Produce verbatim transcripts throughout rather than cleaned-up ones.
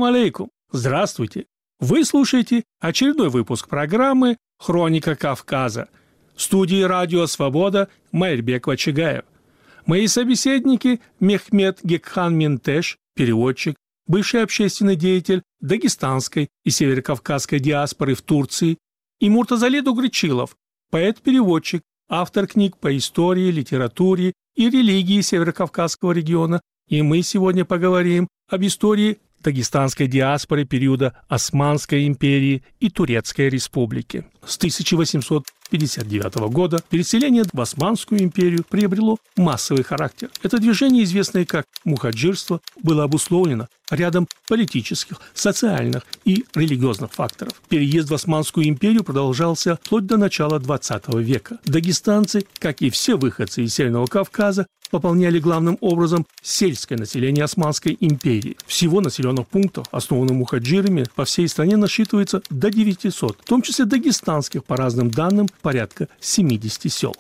алейкум! Здравствуйте! Вы слушаете очередной выпуск программы «Хроника Кавказа». В студии «Радио Свобода» Майрбек Вачигаев. Мои собеседники Мехмет Гекхан Минтеш, переводчик, бывший общественный деятель дагестанской и северокавказской диаспоры в Турции, и Муртазали Дугричилов, поэт-переводчик, автор книг по истории, литературе и религии Северокавказского региона. И мы сегодня поговорим об истории дагестанской диаспоры периода Османской империи и Турецкой республики. С тысяча восемьсот пятьдесят девятого года переселение в Османскую империю приобрело массовый характер. Это движение, известное как мухаджирство, было обусловлено рядом политических, социальных и религиозных факторов. Переезд в Османскую империю продолжался вплоть до начала двадцатого века. Дагестанцы, как и все выходцы из Северного Кавказа, пополняли главным образом сельское население Османской империи. Всего населенных пунктов, основанных мухаджирами, по всей стране насчитывается до девятисот, в том числе дагестанских, по разным данным, порядка семидесяти сел.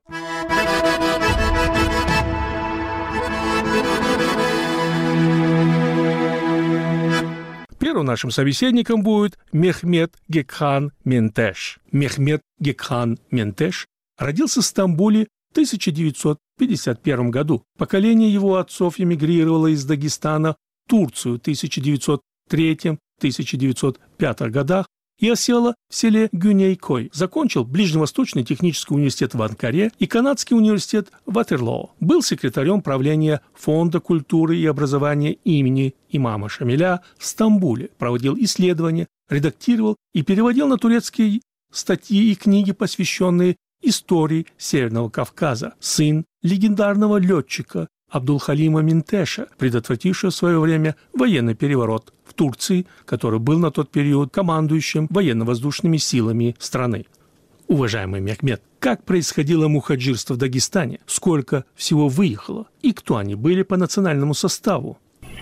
Первым нашим собеседником будет Мехмет Гекхан Минтеш. Мехмет Гекхан Минтеш родился в Стамбуле в тысяча девятьсот пятьдесят первом году. Поколение его отцов эмигрировало из Дагестана в Турцию в тысяча девятьсот третьем — тысяча девятьсот пятом годах и осело в селе Гюнейкой. Закончил Ближневосточный технический университет в Анкаре и Канадский университет в Ватерлоо. Был секретарем правления Фонда культуры и образования имени имама Шамиля в Стамбуле. Проводил исследования, редактировал и переводил на турецкий статьи и книги, посвященные истории Северного Кавказа. Сын легендарного летчика Абдулхалима Минтеша, предотвратившего в свое время военный переворот в Турции, который был на тот период командующим военно-воздушными силами страны. Уважаемый Мехмет, как происходило мухаджирство в Дагестане? Сколько всего выехало? И кто они были по национальному составу?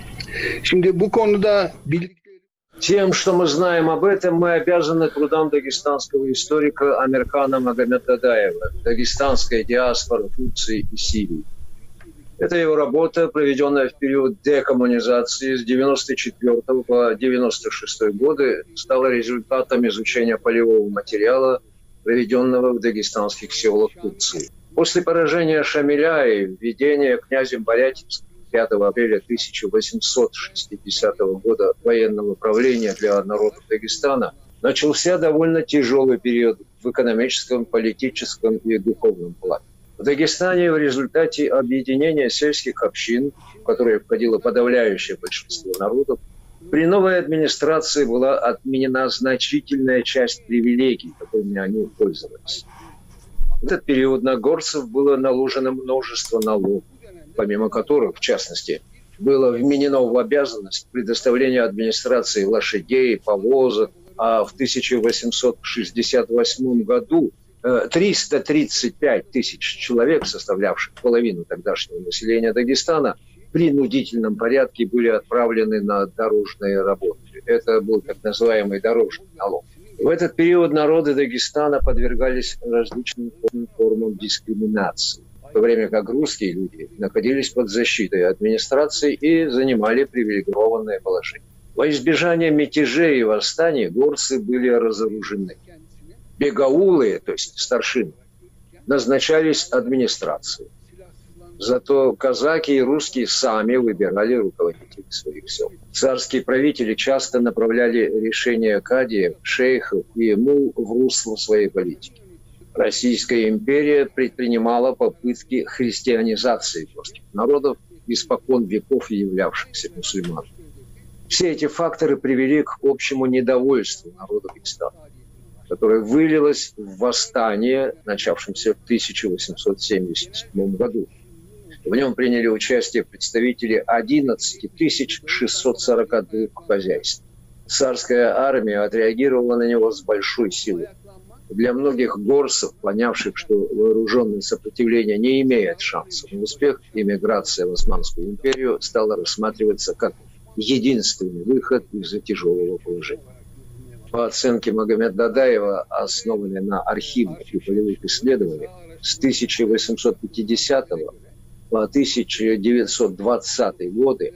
Тем, что мы знаем об этом, мы обязаны трудам дагестанского историка Амиркана Магомеддадаева «Дагестанская диаспора Турции и Сирии». Это его работа, проведенная в период декоммунизации с девяносто четвёртого по девяносто шестой годы, стала результатом изучения полевого материала, проведенного в дагестанских селах Турции. После поражения Шамиля и введения князем Борятинским пятого апреля тысяча восемьсот шестидесятого года военного правления для народов Дагестана начался довольно тяжелый период в экономическом, политическом и духовном плане. В Дагестане в результате объединения сельских общин, в которые входило подавляющее большинство народов, при новой администрации была отменена значительная часть привилегий, которыми они пользовались. В этот период на горцев было наложено множество налогов, помимо которых, в частности, было вменено в обязанность предоставления администрации лошадей, повозок, а в тысяча восемьсот шестьдесят восьмом году триста тридцать пять тысяч человек, составлявших половину тогдашнего населения Дагестана, в принудительном порядке были отправлены на дорожные работы. Это был так называемый дорожный налог. В этот период народы Дагестана подвергались различным формам дискриминации, в то время как русские люди находились под защитой администрации и занимали привилегированное положение. Во избежание мятежей и восстаний горцы были разоружены. Бегаулы, то есть старшины, назначались администрацией. Зато казаки и русские сами выбирали руководителей своих сел. Царские правители часто направляли решения кадиев, шейхов и мул в русло своей политики. Российская империя предпринимала попытки христианизации русских народов, испокон веков являвшихся мусульманами. Все эти факторы привели к общему недовольству народа Дагестана, которое вылилось в восстание, начавшееся в тысяча восемьсот семьдесят седьмом году. В нем приняли участие представители одиннадцати тысяч шестисот сорока двух хозяйств. Царская армия отреагировала на него с большой силой. Для многих горцев, понявших, что вооруженное сопротивление не имеет шансов на успех, эмиграция в Османскую империю стала рассматриваться как единственный выход из тяжелого положения. По оценке Магомеддадаева, основанной на архивных и полевых исследованиях, с тысяча восемьсот пятидесятого по тысяча девятьсот двадцатые годы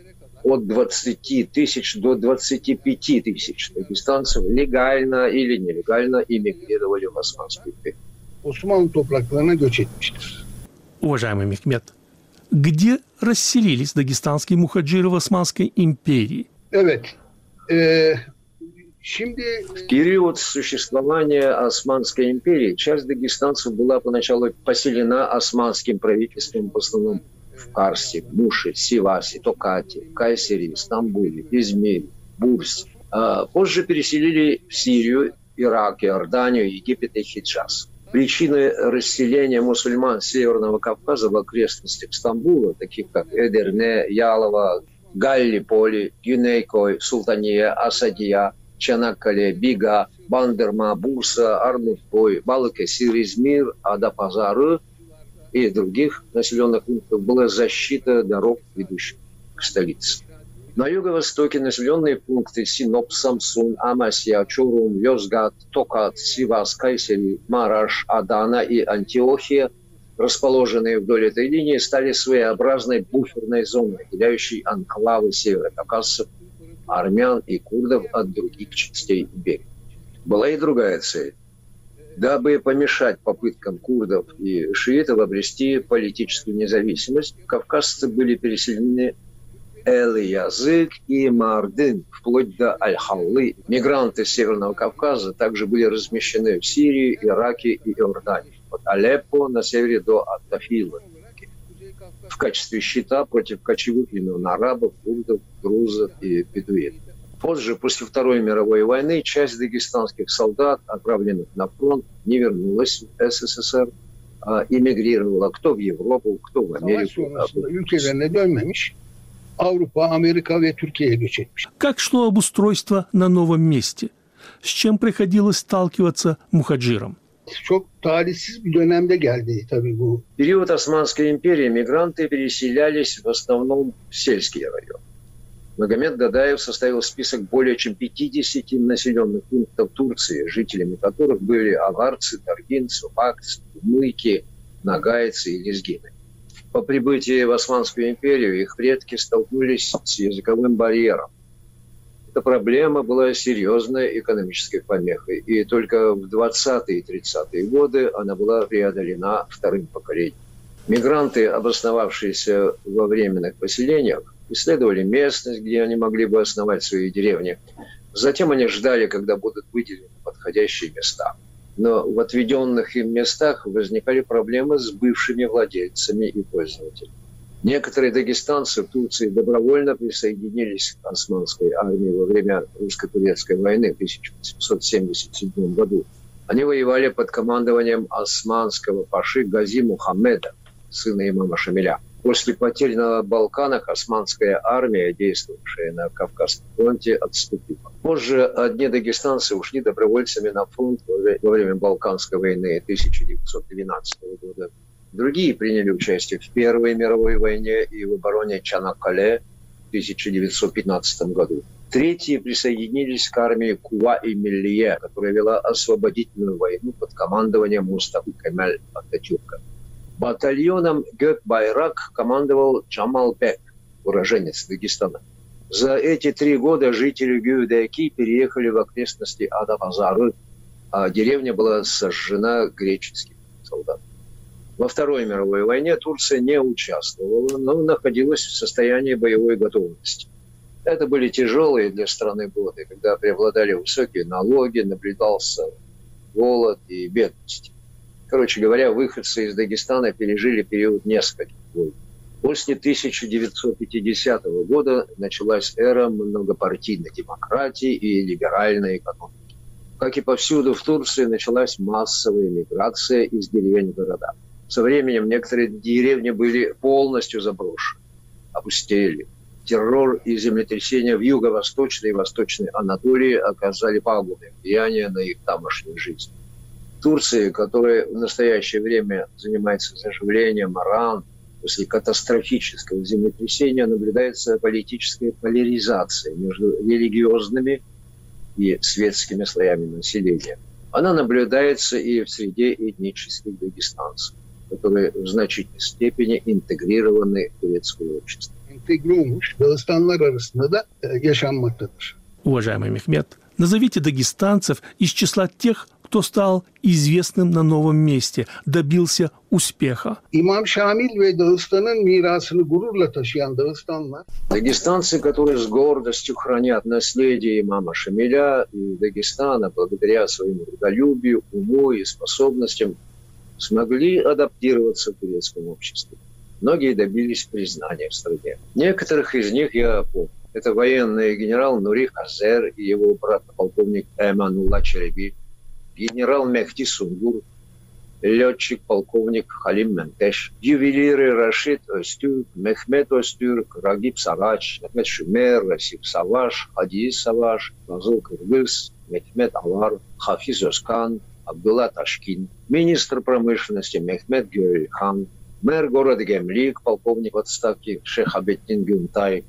от двадцати тысяч до двадцати пяти тысяч дагестанцев легально или нелегально эмигрировали в Османскую империю. Osmanlı topraklarına göç etmiştir. Уважаемый Мехмет, где расселились дагестанские мухаджиры в Османской империи? Evet. Ee, şimdi В период существования Османской империи часть дагестанцев была поначалу поселена османским правительством в основном в Карсе, Муше, Сивасе, Токате, Кайсере, Стамбуле, Измире, Бурсе. А позже переселили в Сирию, Ирак, Иорданию, Египет и Хиджаз. Причины расселения мусульман Северного Кавказа в окрестностях Стамбула, таких как Эдирне, Ялова, Галлиполи, Гюнейкой, Султания, Асадия, Чанаккале, Бига, Бандерма, Бурса, Армутбой, Балыкесир, Измир, Адапазары и других населенных пунктов была защита дорог, ведущих к столице. На юго-востоке населенные пункты Синоп, Самсун, Амасия, Чорум, Йозгат, Токат, Сивас, Кайсери, Мараш, Адана и Антиохия, расположенные вдоль этой линии, стали своеобразной буферной зоной, отделяющей анклавы северокавказцев, армян и курдов от других частей империи. Была и другая цель. Дабы помешать попыткам курдов и шиитов обрести политическую независимость, кавказцы были переселены Эл-Язык и Мардин, вплоть до Аль-Халлы. Мигранты с Северного Кавказа также были размещены в Сирии, Ираке и Иордании. От Алеппо на севере до Ат-Тафила в качестве щита против кочевых племен арабов, курдов, грузов и бедуинов. Позже, после Второй мировой войны, часть дагестанских солдат, отправленных на фронт, не вернулась в СССР, а эмигрировала кто в Европу, кто в Америку. Avrupa, Amerika ve Türkiye'ye göç etmiş. Как шло обустройство на новом месте? С чем приходилось сталкиваться мухаджирам? Çok talihsiz bir dönemde geldi tabii bu. В период Османской империи мигранты переселялись в основном в сельские районы. Магомед Дадаев составил список более чем пятидесяти населенных пунктов Турции, жителями которых были аварцы, таргинцы, вакцы, мыки, нагайцы и лезгины. По прибытии в Османскую империю их предки столкнулись с языковым барьером. Эта проблема была серьезной экономической помехой, и только в двадцатые и тридцатые годы она была преодолена вторым поколением. Мигранты, обосновавшиеся во временных поселениях, исследовали местность, где они могли бы основать свои деревни. Затем они ждали, когда будут выделены подходящие места. Но в отведенных им местах возникали проблемы с бывшими владельцами и пользователями. Некоторые дагестанцы в Турции добровольно присоединились к османской армии во время русско-турецкой войны в тысяча восемьсот семьдесят седьмом году. Они воевали под командованием османского паши Гази Мухаммеда, сына имама Шамиля. После потерь на Балканах османская армия, действовавшая на Кавказском фронте, отступила. Позже одни дагестанцы ушли добровольцами на фронт во время Балканской войны тысяча девятьсот двенадцатого года. Другие приняли участие в Первой мировой войне и в обороне Чанаккале в тысяча девятьсот пятнадцатом году. Третьи присоединились к армии Кува-и-Миллие, которая вела освободительную войну под командованием Мустафы Кемаль Ататюрка. Батальоном Гök-Байрак командовал Джамал Бек, уроженец Дагестана. За эти три года жители Гюдеки переехали в окрестности Адапазары, а деревня была сожжена греческими солдатами. Во Второй мировой войне Турция не участвовала, но находилась в состоянии боевой готовности. Это были тяжелые для страны годы, когда преобладали высокие налоги, наблюдался голод и бедность. Короче говоря, выходцы из Дагестана пережили период нескольких войн. После тысяча девятьсот пятидесятого года началась эра многопартийной демократии и либеральной экономики. Как и повсюду в Турции, началась массовая миграция из деревень в города. Со временем некоторые деревни были полностью заброшены, опустели. Террор и землетрясения в юго-восточной и восточной Анатолии оказали пагубное влияние на их тамошнюю жизнь. В Турции, которая в настоящее время занимается заживлением ран после катастрофического землетрясения, наблюдается политическая поляризация между религиозными и светскими слоями населения. Она наблюдается и в среде этнических дагестанцев, которые в значительной степени интегрированы в турецкое общество. entegre olmuş Dağıstanlar arasında da yaşanmaktadır. Уважаемый Мехмет, назовите дагестанцев из числа тех, кто стал известным на новом месте, добился успеха. İmam Şamil ve Dağıstan'ın mirasını gururla taşıyan Dağıstanlar, Дагестанцы, которые с гордостью хранят наследие имама Шамиля и Дагестана, благодаря своему трудолюбию, уму и способностям, смогли адаптироваться к турецкому обществу. Многие добились признания в стране. Некоторых из них я помню. Это военный генерал Нури Хазер и его брат полковник Эманулла Череби, генерал Мехди Сунгур, летчик-полковник Халим Ментеш, ювелиры Рашид Остюрк, Мехмед Остюрк, Рагиб Сарач, Мехмед Шумер, Расиб Саваш, Хади Саваш, Назул Кыргыз, Мехмед Авар, Хафиз Оскан, Абдулла Ташкин, министр промышленности Мехмед Гюльхан, мэр города Гемлик, полковник в отставке Шехабеттин Гюнтай,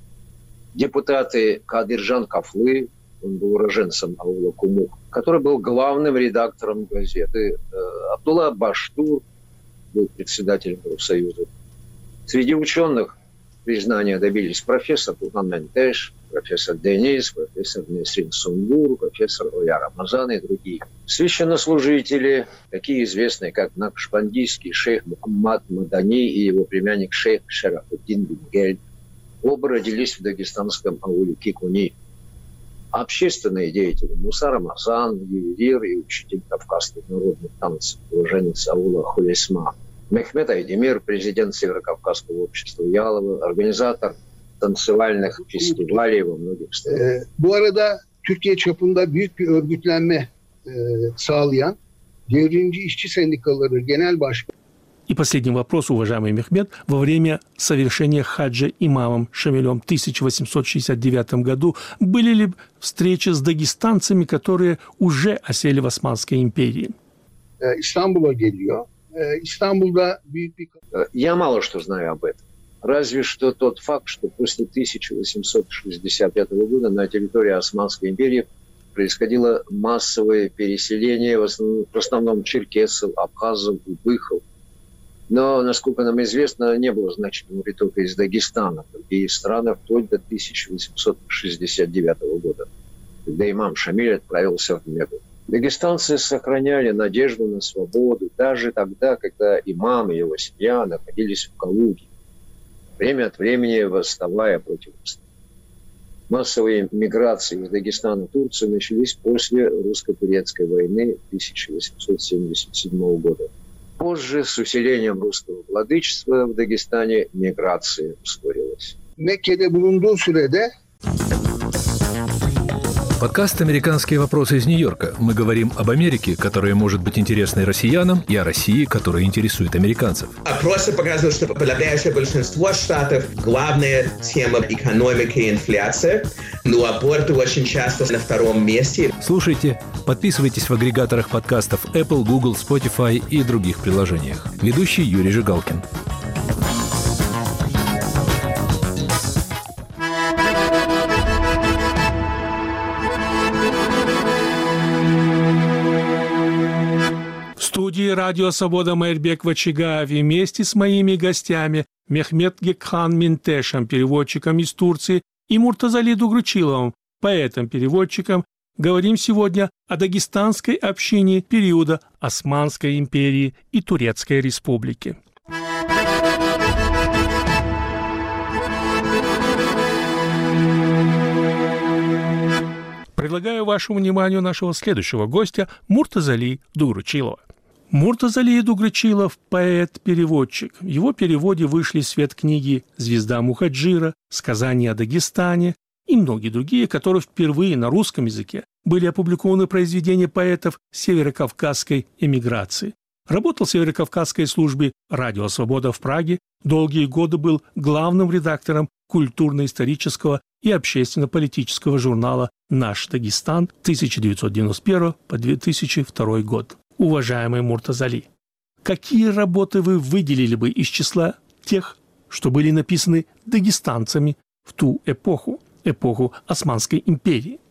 депутаты Кадыржан Кафлы, он был уроженцем аула Кумух, который был главным редактором газеты. Абдулла Баштур был председателем профсоюза. Среди ученых признания добились профессор Турхан Ментеш, профессор Денис, профессор Несрин Сунгур, профессор Оя Рамазан и другие. Священнослужители, такие известные, как накшбандийский шейх Мухаммад Мадани и его племянник шейх Шарафуддин Бингель, оба родились в дагестанском ауле Кикуни. Общественные деятели Муса Рамазан, ювелир и учитель кавказских народных танцев, уроженец аула Хулесма. Мехмед Айдемир, президент Северокавказского общества Ялова, организатор tansivalных фестивалей во многих странах. Ee, bu arada Türkiye çapında büyük bir örgütlenme e, sağlayan Devrimci İşçi Sendikaları Genel Başkanı. И последний вопрос, уважаемый Мехмед. Во время совершения хаджа имамом Шамилем в тысяча восемьсот шестьдесят девятом году были ли встречи с дагестанцами, которые уже осели в Османской империи? Ee, İstanbul'a geliyor. Ee, İstanbul'da büyük bir... Я мало что знаю об этом. Разве что тот факт, что после тысяча восемьсот шестьдесят пятого года на территории Османской империи происходило массовое переселение в основном, в основном черкесов, абхазов, убыхов. Но, насколько нам известно, не было значительного притока из Дагестана в другие страны вплоть до тысяча восемьсот шестьдесят девятого года, когда имам Шамиль отправился в Мекку. Дагестанцы сохраняли надежду на свободу даже тогда, когда имам и его семья находились в Калуге, время от времени восставая против власти. Массовые миграции из Дагестана в Турцию начались после русско-турецкой войны тысяча восемьсот семьдесят седьмого года. Позже, с усилением русского владычества в Дагестане, миграция ускорилась. Mekke'de bulunduğu sürede Подкаст «Американские вопросы» из Нью-Йорка. Мы говорим об Америке, которая может быть интересной россиянам, и о России, которая интересует американцев. Опросы показывают, что подавляющее большинство штатов главная тема экономики и инфляция, но аборты очень часто на втором месте. Слушайте, подписывайтесь в агрегаторах подкастов Apple, Google, Spotify и других приложениях. Ведущий Юрий Жигалкин. В студии «Радио Свобода» Майрбек Вачигаев вместе с моими гостями Мехмет Гекхан Ментешем, переводчиком из Турции, и Муртазали Дугручиловым, поэтом-переводчиком, говорим сегодня о дагестанской общине периода Османской империи и Турецкой республики. Предлагаю вашему вниманию нашего следующего гостя Муртазали Дугручилова. Муртазали Дугручилов – поэт-переводчик. В его переводе вышли в свет книги «Звезда Мухаджира», «Сказания о Дагестане» и многие другие, которые впервые на русском языке были опубликованы произведения поэтов северокавказской эмиграции. Работал в северокавказской службе «Радио Свобода» в Праге, долгие годы был главным редактором культурно-исторического и общественно-политического журнала «Наш Дагестан» тысяча девятьсот девяносто первого по две тысячи второй год. Уважаемый Муртазали, какие работы вы выделили бы из числа тех, что были написаны дагестанцами в ту эпоху, эпоху Османской империи?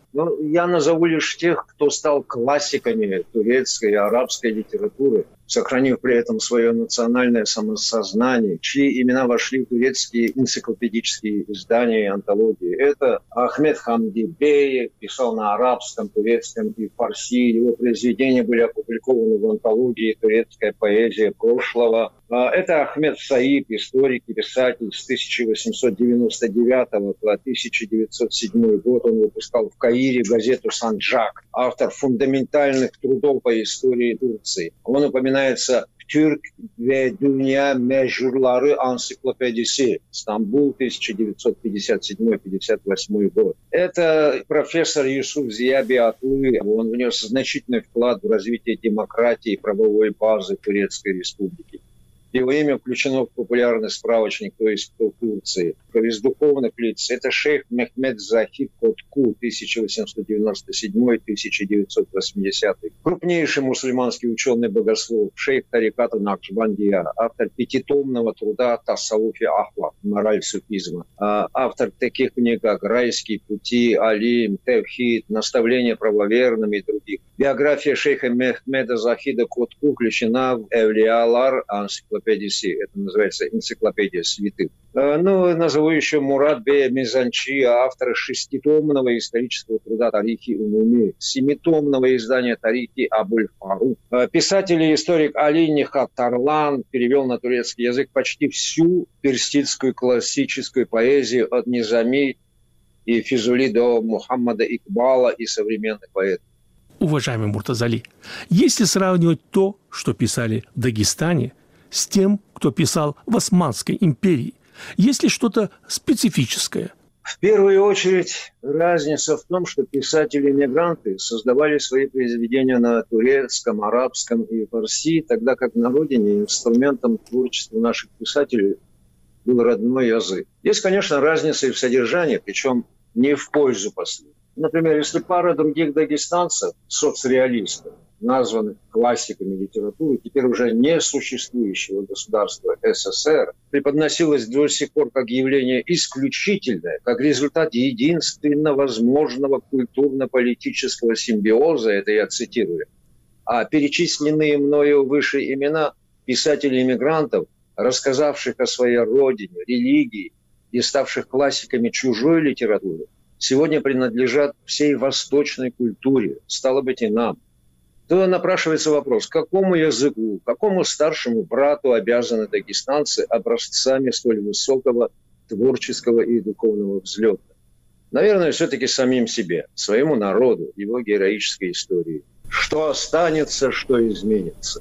Но я назову лишь тех, кто стал классиками турецкой и арабской литературы, сохранив при этом свое национальное самосознание, чьи имена вошли в турецкие энциклопедические издания и антологии. Это Ахмед Хамди Бей, писал на арабском, турецком и фарси. Его произведения были опубликованы в антологии «Турецкая поэзия прошлого». Это Ахмед Саиб, историк и писатель. С тысяча восемьсот девяносто девятого по тысяча девятьсот седьмой год он выпускал в Каире газету «Санджак», автор фундаментальных трудов по истории Турции. Он упоминается в «Türk ve Dünya Mecurları Ansiklopedisi», Стамбул, тысяча девятьсот пятьдесят седьмой — пятьдесят восьмой год. Это профессор Юсуф Зияби Атлы. Он внес значительный вклад в развитие демократии и правовой базы Турецкой Республики. Его имя включено в популярный справочник «Кто есть кто» Турции. Из духовных лиц это шейх Мехмед Захид Котку, тысяча восемьсот девяносто седьмой — тысяча девятьсот восьмидесятый. Крупнейший мусульманский ученый-богослов, шейх тариката Накшбандия, автор пятитомного труда «Тассауфи Ахлак», «Мораль суфизма», автор таких книг, как «Райские пути», «Алим», «Тевхид», «Наставление правоверным» и других. Биография шейха Мехмеда Захида Котку включена в «Эвлиалар Анциклопедиси», это называется «Энциклопедия святых». Ну, назову еще Мурад Бея Мизанчи, автора шеститомного исторического труда «Тарихи Умуми», семитомного издания «Тарихи Абуль-Фарук». Писатель и историк Али Нихат Тарлан перевел на турецкий язык почти всю персидскую классическую поэзию от Низами и Физули до Мухаммада Икбала и современных поэтов. Уважаемый Муртазали, если сравнивать то, что писали в Дагестане, с тем, кто писал в Османской империи, есть ли что-то специфическое? В первую очередь разница в том, что писатели-мигранты создавали свои произведения на турецком, арабском и фарси, тогда как на родине инструментом творчества наших писателей был родной язык. Есть, конечно, разница и в содержании, причем не в пользу последних. Например, если пара других дагестанцев, соцреалистов, названных классиками литературы, теперь уже не существующего государства СССР, преподносилось до сих пор как явление исключительное, как результат единственно возможного культурно-политического симбиоза, это я цитирую, а перечисленные мною выше имена писателей-иммигрантов, рассказавших о своей родине, религии и ставших классиками чужой литературы, сегодня принадлежат всей восточной культуре, стало быть, и нам. То напрашивается вопрос, какому языку, какому старшему брату обязаны дагестанцы образцами столь высокого творческого и духовного взлета? Наверное, все-таки самим себе, своему народу, его героической истории. Что останется, что изменится?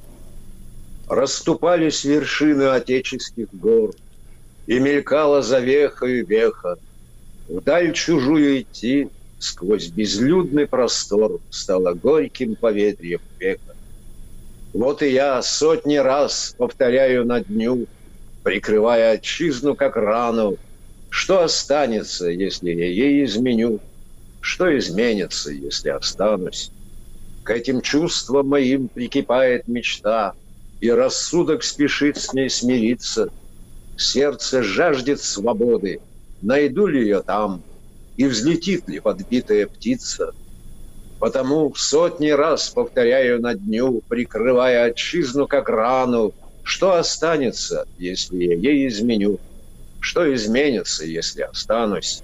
Расступались вершины отеческих гор, и мелькала за вехою веха. Вдаль чужую идти, сквозь безлюдный простор, стало горьким поветрием века. Вот и я сотни раз повторяю на дню, прикрывая отчизну как рану, что останется, если я ей изменю, что изменится, если останусь. К этим чувствам моим прикипает мечта, и рассудок спешит с ней смириться. Сердце жаждет свободы, найду ли ее там, и взлетит ли подбитая птица. Потому в сотни раз повторяю на дню, прикрывая отчизну как рану, что останется, если я ей изменю, что изменится, если останусь.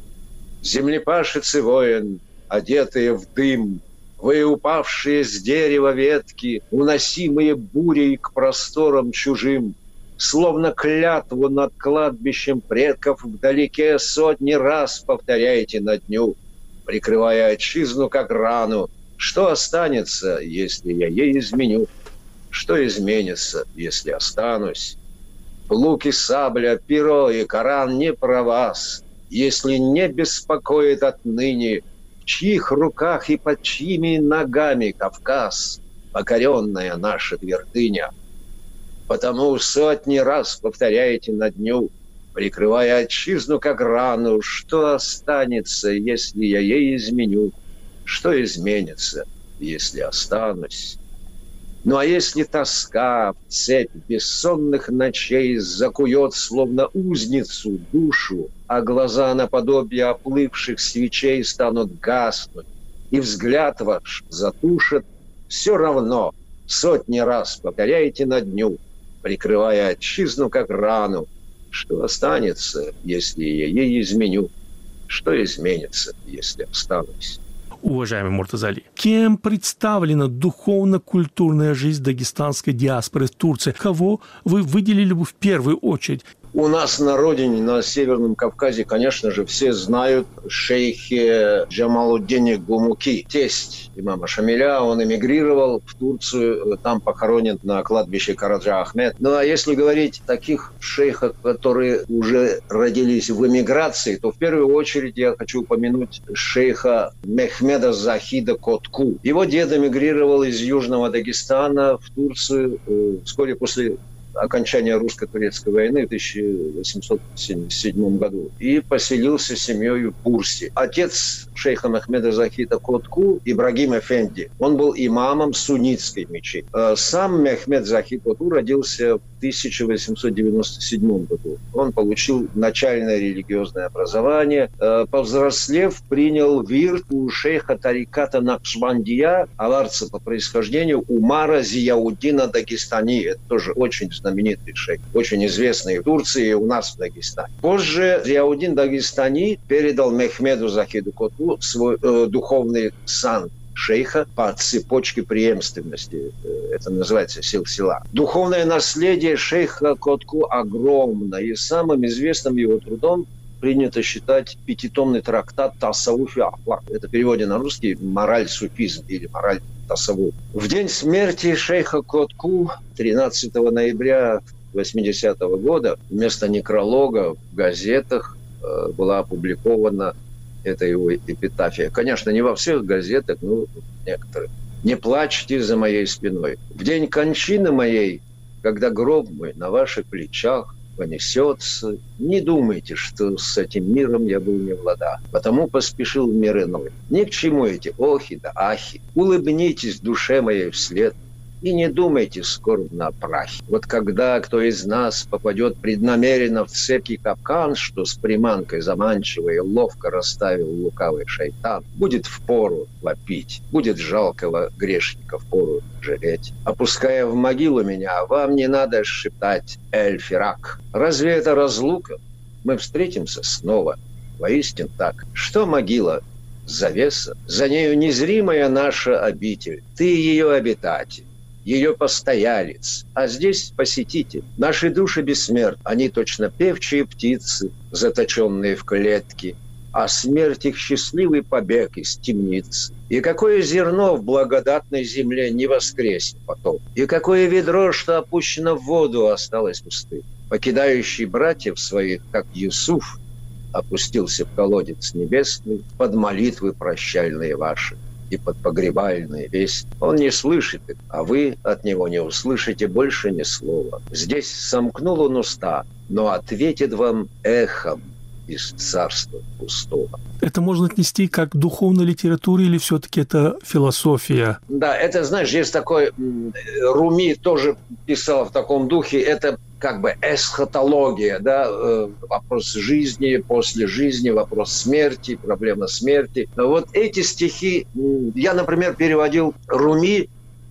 Землепашец и воин, одетые в дым, вы упавшие с дерева ветки, уносимые бурей к просторам чужим, словно клятву над кладбищем предков вдалеке сотни раз повторяете на дню, прикрывая отчизну как рану. Что останется, если я ей изменю? Что изменится, если останусь? Лук и сабля, перо и Коран не про вас, если не беспокоит отныне, в чьих руках и под чьими ногами Кавказ, покоренная наша твердыня. Потому сотни раз повторяете на дню, прикрывая отчизну как рану, что останется, если я ей изменю, что изменится, если останусь. Ну а если тоска в цепь бессонных ночей закует, словно узницу, душу, а глаза наподобие оплывших свечей станут гаснуть, и взгляд ваш затушит, все равно сотни раз повторяйте на дню, прикрывая отчизну как рану, что останется, если я ей изменю, что изменится, если останусь. Уважаемый Муртазали, кем представлена духовно-культурная жизнь дагестанской диаспоры в Турции? Кого вы выделили бы в первую очередь? У нас на родине, на Северном Кавказе, конечно же, все знают шейхи Джамалуддин Гумуки, тесть имама Шамиля. Он эмигрировал в Турцию, там похоронен на кладбище Караджа Ахмед. Ну а если говорить о таких шейхах, которые уже родились в эмиграции, то в первую очередь я хочу упомянуть шейха Мехмеда Захида Котку. Его дед эмигрировал из Южного Дагестана в Турцию вскоре после окончания русско-турецкой войны в тысяча восемьсот семьдесят седьмом году и поселился с семьей в Бурсе. Отец шейха Мехмеда Захида Котку, Ибрагим Эфенди, он был имамом суннитской мечети. Сам Мехмед Захид Котку родился в тысяча восемьсот девяносто седьмом году. Он получил начальное религиозное образование. Повзрослев, принял вирд у шейха тариката Накшбандия, аварца по происхождению, Умара Зияуддина Дагестани. Это тоже очень знаменитый шейх, очень известный в Турции и у нас в Дагестане. Позже Зияуддин Дагестани передал Мехмеду Захиду Котку свой э, духовный сан шейха по цепочке преемственности. Это называется силсила. Духовное наследие шейха Котку огромно, и самым известным его трудом принято считать пятитомный трактат «Тасаввуф и Ахлак». Это в переводе на русский «Мораль суфизм» или «Мораль тасаввуф». В день смерти шейха Котку, тринадцатого ноября восьмидесятого года, вместо некролога в газетах э, была опубликована эта его эпитафия. Конечно, не во всех газетах, но в некоторых. «Не плачьте за моей спиной. В день кончины моей, когда гроб мой на ваших плечах понесется, не думайте, что с этим миром я был не в ладах, потому поспешил в мир иной. Ни к чему эти охи да ахи. Улыбнитесь душе моей вслед и не думайте скорбно о прахе. Вот когда кто из нас попадет преднамеренно в цепкий капкан, что с приманкой заманчивой ловко расставил лукавый шайтан, будет впору вопить, будет жалкого грешника впору жалеть. Опуская в могилу меня, вам не надо шептать «Эль-Фирак». Разве это разлука? Мы встретимся снова. Воистину так. Что могила? Завеса. За нею незримая наша обитель. Ты ее обитатель, ее постоялец, а здесь посетитель. Наши души бессмертны, они точно певчие птицы, заточенные в клетки, а смерть их счастливый побег из темницы. И какое зерно в благодатной земле не воскреснет потом, и какое ведро, что опущено в воду, осталось пустым. Покидающий братьев своих, как Юсуф, опустился в колодец небесный под молитвы прощальные ваши и под погребальные весть. Он не слышит их, а вы от него не услышите больше ни слова. Здесь сомкнул он уста, но ответит вам эхом из царства пустого. Это можно отнести как к духовной литературе или все-таки это философия? Да, это, знаешь, есть такой... Руми тоже писал в таком духе. Это как бы эсхатология, да, вопрос жизни, после жизни, вопрос смерти, проблема смерти. Вот эти стихи я, например, переводил Руми,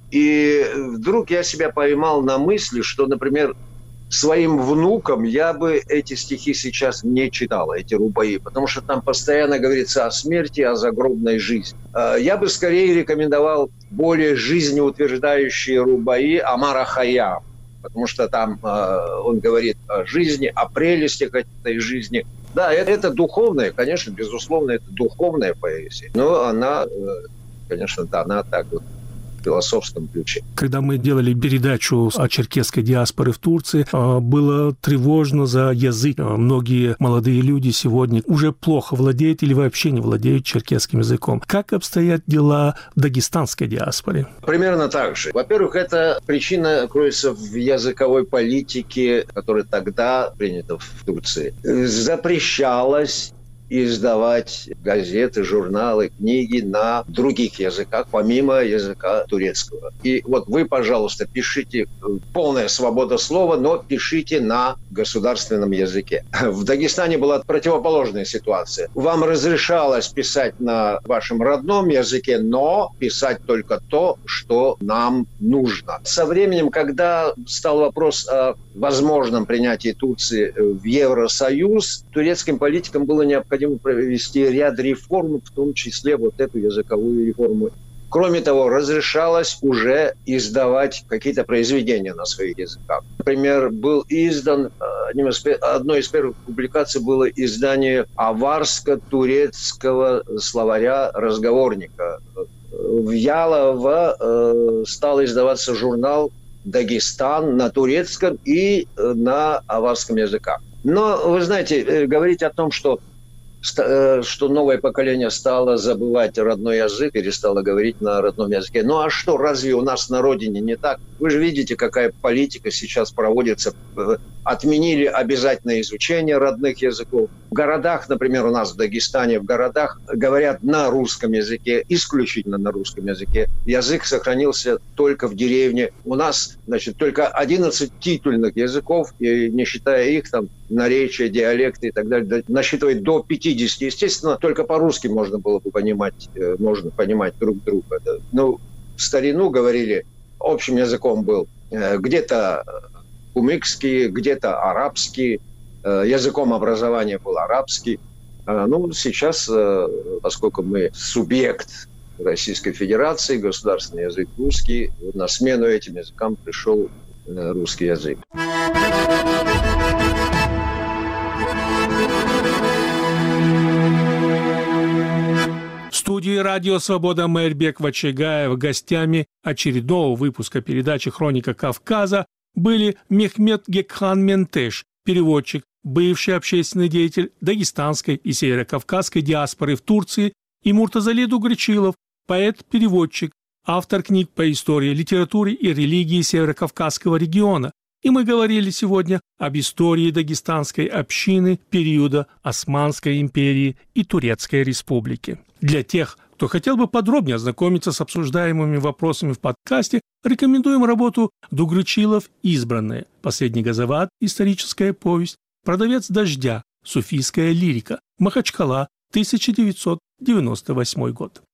и вдруг я себя поймал на мысли, что, например, своим внукам я бы эти стихи сейчас не читал, эти рубаи, потому что там постоянно говорится о смерти, о загробной жизни. Я бы скорее рекомендовал более жизнеутверждающие рубаи Омара Хайяма, потому что там э, он говорит о жизни, о прелестях этой жизни. Да, это, это духовная, конечно, безусловно, это духовная поэзия, но она, э, конечно, дана так вот в философском ключе. Когда мы делали передачу о черкесской диаспоре в Турции, было тревожно за язык. Многие молодые люди сегодня уже плохо владеют или вообще не владеют черкесским языком. Как обстоят дела в дагестанской диаспоре? Примерно так же. Во-первых, эта причина кроется в языковой политике, которая тогда принята в Турции. Запрещалось издавать газеты, журналы, книги на других языках, помимо языка турецкого. И вот вы, пожалуйста, пишите, полная свобода слова, но пишите на государственном языке. В Дагестане была противоположная ситуация. Вам разрешалось писать на вашем родном языке, но писать только то, что нам нужно. Со временем, когда стал вопрос о возможном принятии Турции в Евросоюз, турецким политикам было необходимо провести ряд реформ, в том числе вот эту языковую реформу. Кроме того, разрешалось уже издавать какие-то произведения на своих языках. Например, был издан, одной из первых публикаций было издание аварско-турецкого словаря-разговорника. В Ялово стал издаваться журнал «Дагестан» на турецком и на аварском языках. Но, вы знаете, говорить о том, что что новое поколение стало забывать родной язык, перестало говорить на родном языке. Ну а что, разве у нас на родине не так? Вы же видите, какая политика сейчас проводится. Отменили обязательное изучение родных языков. В городах, например, у нас в Дагестане, в городах говорят на русском языке, исключительно на русском языке. Язык сохранился только в деревне. У нас, значит, только одиннадцать титульных языков, и не считая их, там, наречия, диалекты и так далее, насчитывает до пятидесяти. Естественно, только по-русски можно было бы понимать, можно понимать друг друга. Ну, в старину говорили, общим языком был где-то кумыкский, где-то арабский, языком образования был арабский. Ну, сейчас, поскольку мы субъект Российской Федерации, государственный язык русский, на смену этим языкам пришел русский язык. В студии «Радио Свобода» Майрбек Вачигаев. Гостями очередного выпуска передачи «Хроника Кавказа» были Мехмет Гекхан Ментеш, переводчик, бывший общественный деятель дагестанской и северокавказской диаспоры в Турции, и Муртазали Дугричилов, поэт-переводчик, автор книг по истории, литературе и религии северокавказского региона. И мы говорили сегодня об истории дагестанской общины периода Османской империи и Турецкой республики. Для тех, кто хотел бы подробнее ознакомиться с обсуждаемыми вопросами в подкасте, рекомендуем работу Дугричилов «Избранные», «Последний газоват», историческая повесть, «Продавец дождя», суфийская лирика, Махачкала, тысяча девятьсот девяносто восьмой год.